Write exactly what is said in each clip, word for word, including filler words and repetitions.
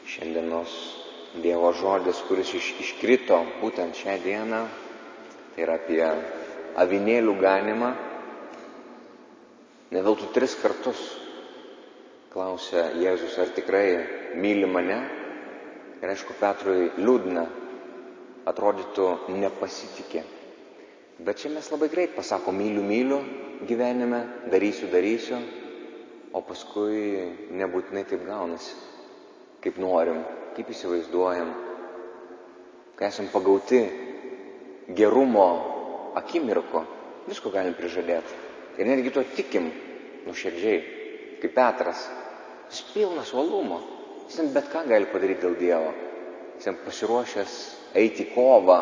Šiandienos Dievo žodis, kuris iš, iškrito būtent šią dieną, tai yra apie avinėlių ganimą. Ne veltui tris kartus klausė Jėzus, ar tikrai myli mane. Ir aišku, Petrui liūdna, atrodytų nepasitikė. Bet čia mes labai greit pasakom, myliu, myliu gyvenime, darysiu, darysiu, o paskui nebūtinai taip gaunasi, kaip norim, kaip įsivaizduojam, kai esam pagauti gerumo akimirko, visko galim prižadėti. Ir netgi to tikim nuoširdžiai, kaip Petras. Jis pilnas uolumo, jis bet ką gali padaryti dėl Dievo. Jis pasiruošęs eiti į kovą.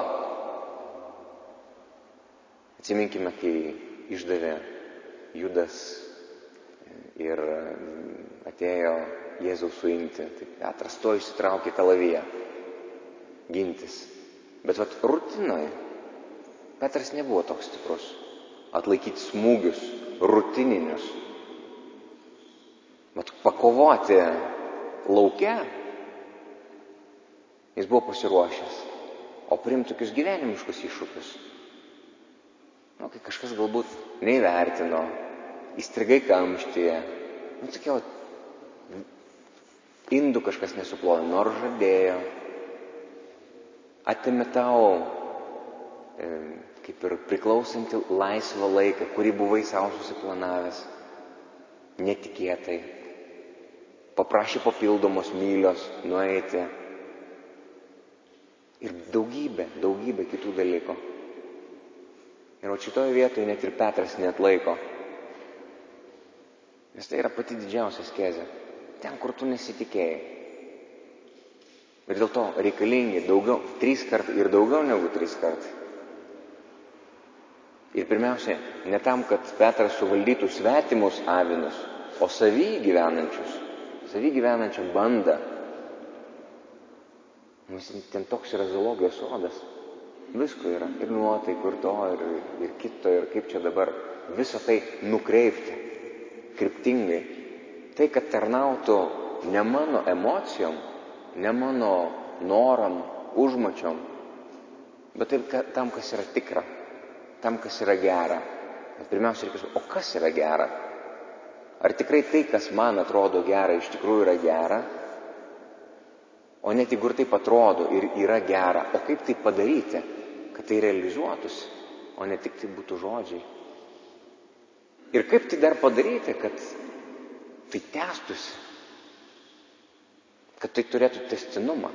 Atsiminkime, kai išdavė Judas ir atėjo Jėzaus suimti. Tai Petras to išsitraukė kalaviją gintis. Bet vat rutinoje Petras nebuvo toks stiprus. Atlaikyti smūgius, rutininius. Vat pakovoti lauke jis buvo pasiruošęs. O priimti tokius gyvenimiškus iššūkius. Nu, kai kažkas galbūt neįvertino, įstrigai kamštyje, nu, tokia, indų kažkas nesuplojo, nors žadėjo, atėmė tau e, kaip ir priklausantį laisvą laiką, kurį buvai savo susiplanavęs, netikėtai, paprašė papildomos mylios nueiti ir daugybė, daugybė kitų dalykų. Ir o šitoje vietoje net ir Petras neatlaiko. Nes tai yra pati didžiausia askezė. Ten, kur tu nesitikėjai. Ir dėl to reikalingi daugiau, trys kartai ir daugiau negu trys kartai. Ir pirmiausia, ne tam, kad Petras suvaldytų svetimus avinus, o savy gyvenančius, savy gyvenančią bandą. Nes ten toks yra zoologijos sodas. Visko yra. Ir nuotaikų, ir to, ir, ir kito, ir kaip čia dabar visą tai nukreipti kryptingai. Tai, kad tarnautų ne mano emocijom, ne mano noram, užmačiom, bet taip, ka, tam, kas yra tikra, tam, kas yra gera. Bet pirmiausia, reikia, o kas yra gera? Ar tikrai tai, kas man atrodo gera, iš tikrųjų yra gera? O net jeigu ir taip atrodo ir yra gera, o kaip tai padaryti, kad tai realizuotųsi, o ne tik tai būtų žodžiai? Ir kaip tai dar padaryti, kad tai tęstųsi, kad tai turėtų tęstinumą?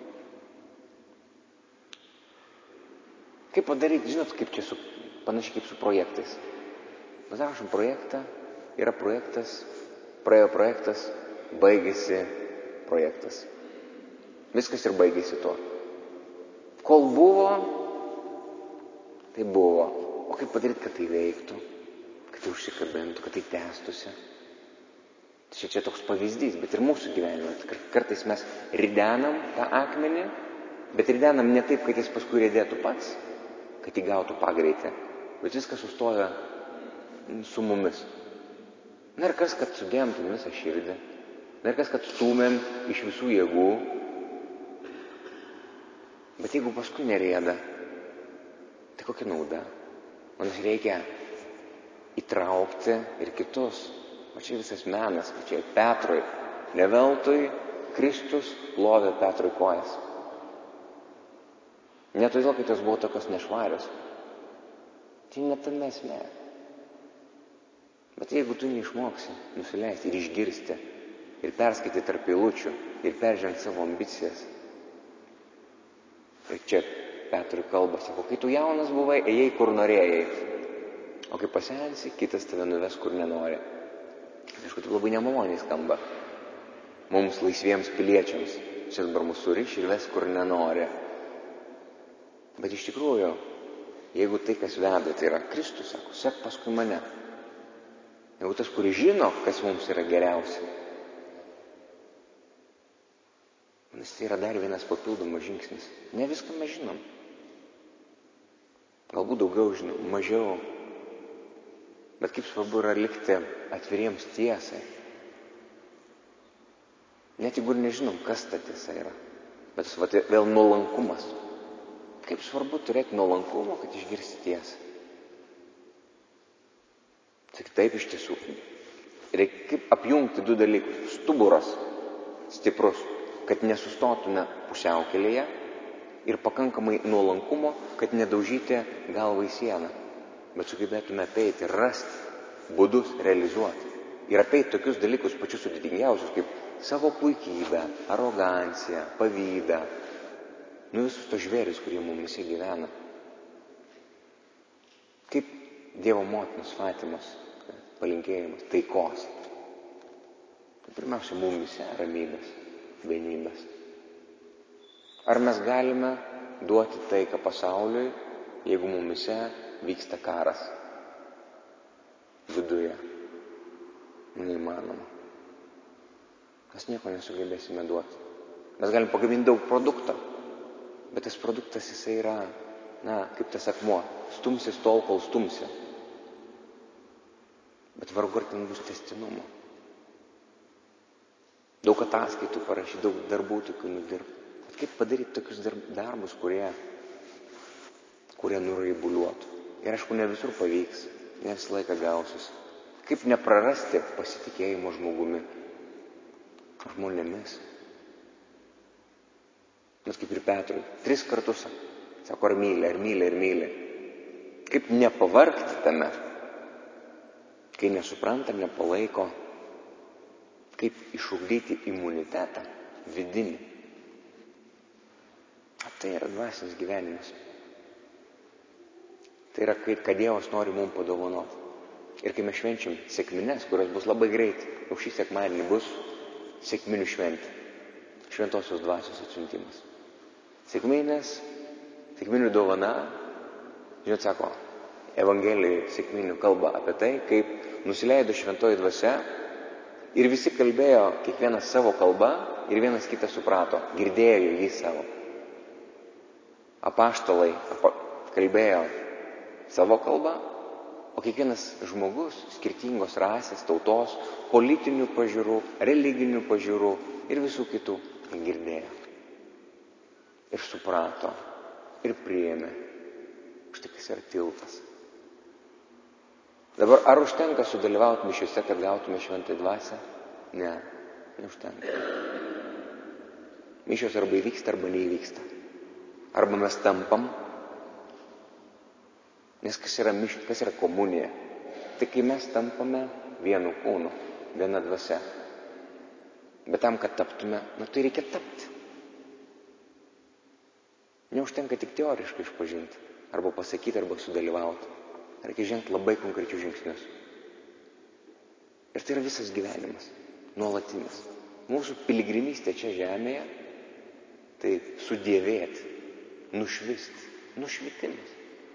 Kaip padaryti, žinot, kaip čia su, panašiai kaip su projektais. Pasirašom projektą, yra projektas, praėjo projektas, baigėsi projektas. Viskas ir baigėsi tuo. Kol buvo, tai buvo. O kaip padaryti, kad tai veiktų, kad tai užsikabintų, kad tai tęstųsi? Tai čia toks pavyzdys, bet ir mūsų gyvenime. Kartais mes ridenam tą akmenį, bet ridenam ne taip, kad jis paskui riedėtų pats, kad įgautų pagreitį, bet viskas sustoja su mumis. Na ir kas, kad sudėjom tą visą širdį, na ir kas, kad stūmėm iš visų jėgų. Bet jeigu paskui nerieda, tai kokia nauda? Mums reikia įtraukti ir kitus. O čia visas menas, o čia Petrui. Ne veltui Kristus plovė Petrui kojas. Ne todėl, kad jos buvo tokios nešvarios. Tai ne tame esmė. Bet jeigu tu neišmoksi nusileisti ir išgirsti, ir perskaityti tarp eilučių, ir peržengti savo ambicijas. Ir čia Petrui kalba, sako, kai tu jaunas buvai, ėjai kur norėjai. O kai pasensi, kitas tave nuves kur nenori. Aišku, tai labai nemaloniai skamba. Mums laisviems piliečiams. Čia dabar mūsų suriš ir ves kur nenori. Bet iš tikrųjų, jeigu tai, kas veda, tai yra Kristus, sako, sek paskui mane. Jeigu tas, kuris žino, kas mums yra geriausia. Nes tai yra dar vienas papildomas žingsnis. Ne viską mes žinom. Galbūt daugiau žinom, mažiau. Bet kaip svarbu yra likti atviriems tiesai. Net jeigu ir nežinom, kas ta tiesa yra. Bet va, vėl nuolankumas. Kaip svarbu turėti nuolankumo, kad išgirsti tiesą. Tik taip iš tiesų. Reikia kaip apjungti du dalykus. Stuburas stiprus, kad nesustotume pusiaukelėje ir pakankamai nuolankumo, kad nedaužyti galvą į sieną, bet sugebėtume apeiti, rasti būdus realizuoti. Ir apeiti tokius dalykus pačius sudėtingiausius, kaip savo puikybę, aroganciją, pavydą, nu visus tos žvėris, kurie mumise gyvena. Kaip Dievo motinos Fatimos palinkėjimas, taikos. Pirmiausia, mumise ramybės, vienybės. Ar mes galime duoti taiką pasauliui, jeigu mumise vyksta karas viduje? Neįmanoma. Mes nieko nesugebėsime duoti. Mes galim pagaminti daug produkto, bet tas produktas jisai yra, na, kaip tas akmuo, stumsis tol, kol stumsi. Bet vargu ar ten bus tęstinumo. Daug ataskaitų parašyti, daug darbų tokių nudirbti. Bet kaip padaryti tokius darbus, kurie, kurie nuraibuliuotų. Ir aišku, ne visur pavyks, ne visą laiką gausis. Kaip neprarasti pasitikėjimo žmogumi, žmonėmis. Nes kaip ir Petrui, tris kartus sako, ar myli, ar myli, ar myli. Kaip nepavargti tame, kai nesupranta, nepalaiko, kaip išugdyti imunitetą vidinį. Tai yra dvasinis gyvenimas. Tai yra, kad Dievas nori mums padovanoti. Ir kai mes švenčiam sekmines, kurios bus labai greit, jau šį sekmadienį bus sekminių šventė, šventosios dvasios atsiuntimas. Sekminės, sekminių dovana, žinot, sako, Evangelijai sekminių kalba apie tai, kaip nusileido šventoji dvasia ir visi kalbėjo kiekvienas savo kalba ir vienas kitą suprato, girdėjo jį savo. Apaštalai kalbėjo savo kalbą, o kiekvienas žmogus skirtingos rasės, tautos, politinių pažiūrų, religinių pažiūrų ir visų kitų girdėjo. Ir suprato, ir priėmė. Štai kas yra tiltas. Dabar ar užtenka sudalyvauti mišiuose, kad gautume šventąją dvasią? Ne, neužtenka. Mišios arba įvyksta, arba neįvyksta. Arba mes tampam. Nes kas yra mišios, kas yra komunija? Tai kai mes tampame vienu kūnu, viena dvasia. Bet tam, kad taptume, nu tai reikia tapti. Neužtenka tik teoriškai išpažinti, arba pasakyti, arba sudalyvauti. Reikia žengti labai konkrečius žingsnius. Ir tai yra visas gyvenimas, nuolatinis. Mūsų piligrimystė čia žemėje, tai sudėvėti, nušvisti, nušvitimas.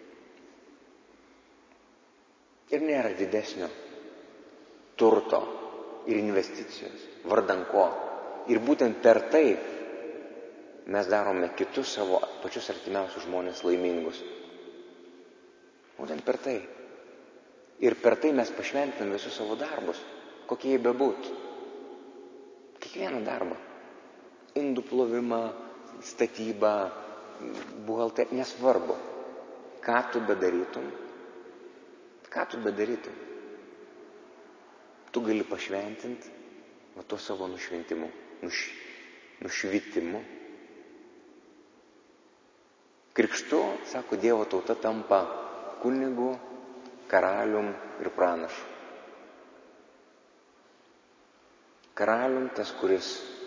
Ir nėra didesnio turto ir investicijos, vardan ko. Ir būtent per tai mes darome kitus savo pačius artimiausius žmonės laimingus. Būtent per tai. Ir per tai mes pašventinam visus savo darbus, kokie jie bebūtų. Kiekvieną darbą. Indų plovimą, statybą, buhalteriją, nesvarbu. Ką tu bedarytum, ką tu bedarytum, tu gali pašventinti va tuo savo nušventimu, nuš, nušvitimu. Krikštu, sako, Dievo tauta tampa kunigu, karalium ir pranašu. Karalium tas, kuris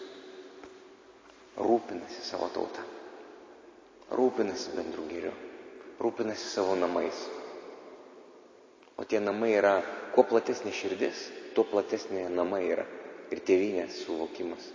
rūpinasi savo tautą, rūpinasi bendru gėriu, rūpinasi savo namais. O tie namai yra, kuo platesnė širdis, tuo platesnė namai yra ir tėvynės suvokimas.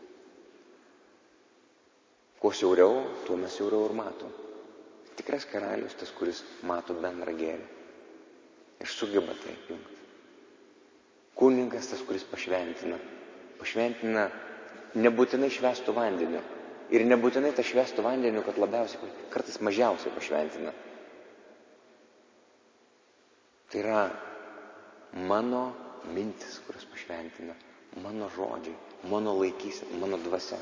Kuo siauriau, tuo mes siauriau ir matom. Tikras karalius tas, kuris mato bendrą gėrį ir sugeba tai jungti. Kunigas tas, kuris pašventina. Pašventina nebūtinai švęstų vandeniu. Ir nebūtinai tą švęstų vandeniu, kad labiausiai, kartais mažiausiai pašventina. Tai yra mano mintis, kurios pašventina, mano žodžiai, mano laikysena, mano dvasia.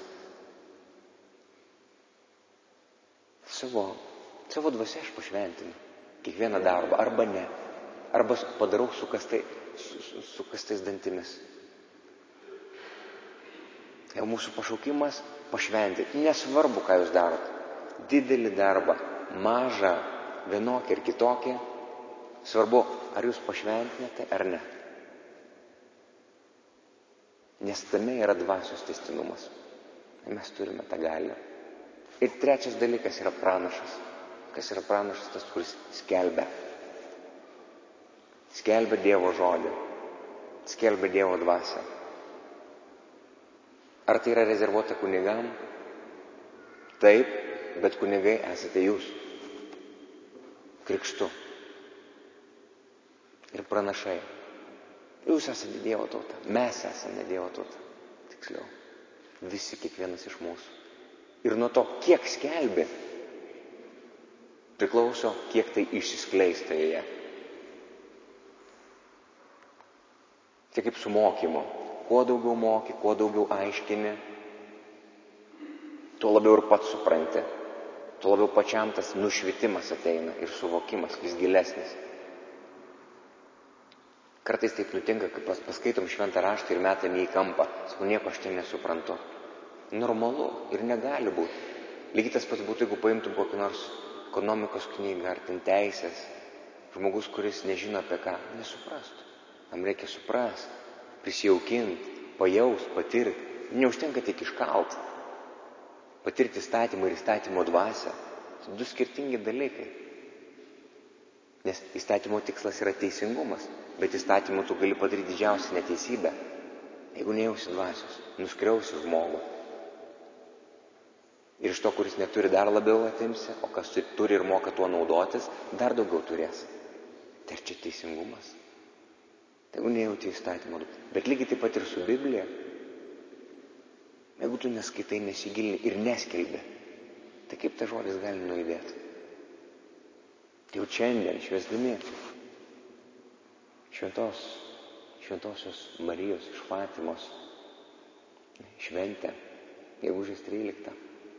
Savo, savo dvasia aš pašventinu kiekvieną darbą, arba ne, arba padarau su, kastai, su, su, su kastais dantimis. Jau mūsų pašaukimas pašventinti. Nesvarbu, ką jūs darot. Didelį darbą, mažą, vienokį ir kitokį. Svarbu, ar jūs pašventinate ar ne. Nes tame yra dvasios tęstinumas. Mes turime tą galią. Ir trečias dalykas yra pranašas. Kas yra pranašas? Tas, kuris skelbia. Skelbia Dievo žodį. Skelbia Dievo dvasią. Ar tai yra rezervuota kunigam? Taip, bet kunigai esate jūs. Krikštu. Ir pranašai. Jūs esate Dievo tauta. Mes esame Dievo tauta. Tiksliau. Visi, kiekvienas iš mūsų. Ir nuo to, kiek skelbi, priklauso, kiek tai išsiskleista joje. Tai kaip su mokymu. Kuo daugiau moki, kuo daugiau aiškini, tuo labiau ir pats supranti. Tuo labiau pačiam tas nušvitimas ateina ir suvokimas vis gilesnis. Kartais taip nutinka, kai paskaitom šventą raštą ir metam jį į kampą. Sakau, nieko aš ten nesuprantu. Normalu ir negali būti. Lygiai tas pats būtų, jeigu paimtum kokį nors ekonomikos knygą ar ten teisės. Žmogus, kuris nežino apie ką, nesuprastų. Jam reikia suprasti. Prisijaukinti, pajaus, patirti. Neužtenka tik iškalt. Patirti įstatymą ir įstatymo dvasią. Tai du skirtingi dalykai. Nes įstatymo tikslas yra teisingumas, bet įstatymu tu gali padaryti didžiausią neteisybę. Jeigu nejausi dvasios, nuskriausi žmogų. Ir iš to, kuris neturi, dar labiau atimsi, o kas turi ir moka tuo naudotis, dar daugiau turės. Tai čia teisingumas. Jeigu nejauti įstatymą. Bet lygiai taip pat ir su Biblija. Jeigu tu neskaitai, nesigilini ir neskelbi, tai kaip ta žodis gali nuaidėti? Tai jau šiandien švęsdami šventos, šventosios Marijos iš Fatimos šventę, gegužės tryliktą.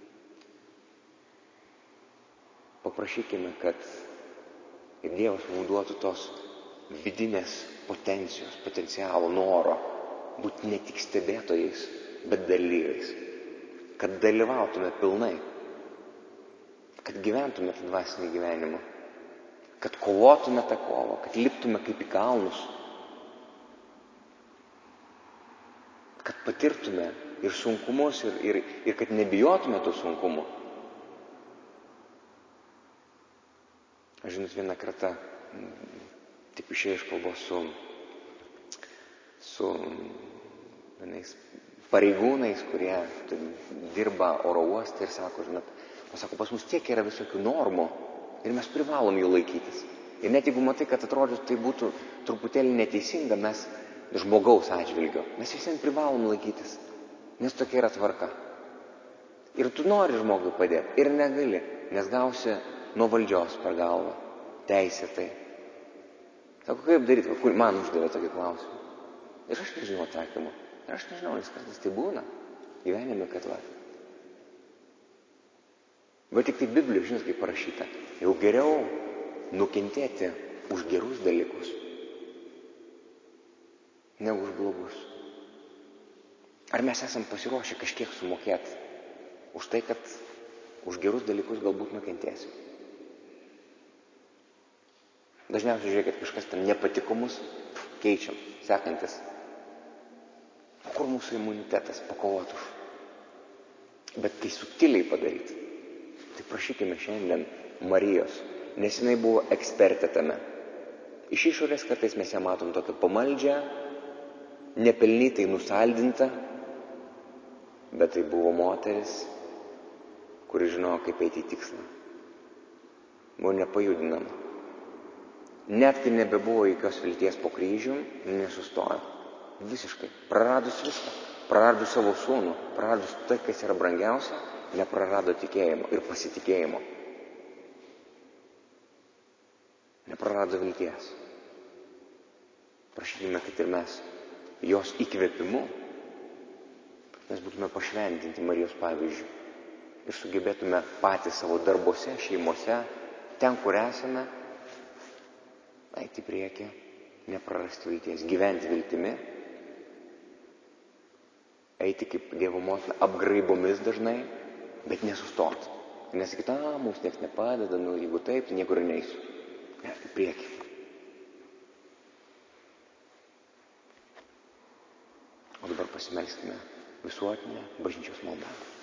Paprašykime, kad ir Dievas mums duotų tos vidinės potencijos, potencialo, noro būti ne tik stebėtojais, bet dalyviais. Kad dalyvautume pilnai. Kad gyventume tą dvasinį gyvenimą. Kad kovotume tą kovą, kad liptume kaip į kalnus. Kad patirtume ir sunkumus, ir, ir, ir kad nebijotume tų sunkumų. Aš žinot, vieną kartą taip išėjau iš kalbos su, su vienais pareigūnais, kurie dirba oro uoste ir sako, žinot, pasako, pas mus tiek yra visokių normų ir mes privalom jų laikytis. Ir net jeigu matai, kad atrodytų, tai būtų truputėlį neteisinga, mes žmogaus atžvilgio, mes visiems privalom laikytis, nes tokia yra tvarka. Ir tu nori žmogui padėti ir negali, nes gausi nuo valdžios per galvą, teisėtai. Sako, kaip daryti? Kur man uždavė tokį klausimą? Ir aš nežinau atsakymą. Ir aš nežinau, nes kartais tai būna gyvenime, kad va. Bet tik tai Biblijoje, žinot, kaip parašyta, jau geriau nukentėti už gerus dalykus, negu už blogus. Ar mes esam pasiruošę kažkiek sumokėti už tai, kad už gerus dalykus galbūt nukentėsim? Dažniausiai žiūrėkit, kažkas ten nepatiko mus, keičiam, sekantis. O kur mūsų imunitetas pakovoti už? Bet tai subtiliai padaryti. Tai prašykime šiandien Marijos, nes jinai buvo ekspertė tame. Iš išorės kartais mes ją matom tokią pamaldžią, nepelnytai nusaldintą, bet tai buvo moteris, kuri žinojo, kaip eiti į tikslą. Buvo nepajudinama. Net kai nebebuvo jokios vilties po kryžium, nesustojo. Visiškai. Praradus viską. Praradus savo sūnų. Praradus tai, kas yra brangiausia, neprarado tikėjimo ir pasitikėjimo. Neprarado vilties. Prašykime, kad ir mes jos įkvėpimu, mes būtume pašventinti Marijos pavyzdžių ir sugebėtume patys savo darbuose, šeimose, ten, kur esame, eiti į priekį, neprarasti vilties, gyventi viltimi, eiti kaip Dievo motina apgraibomis dažnai, bet nesustoti. Nesakyti, a, mums nieks nepadeda, nu, jeigu taip, tai niekur neisiu. Ne, į priekį. O dabar pasimelskime visuotinę bažnyčios maldą.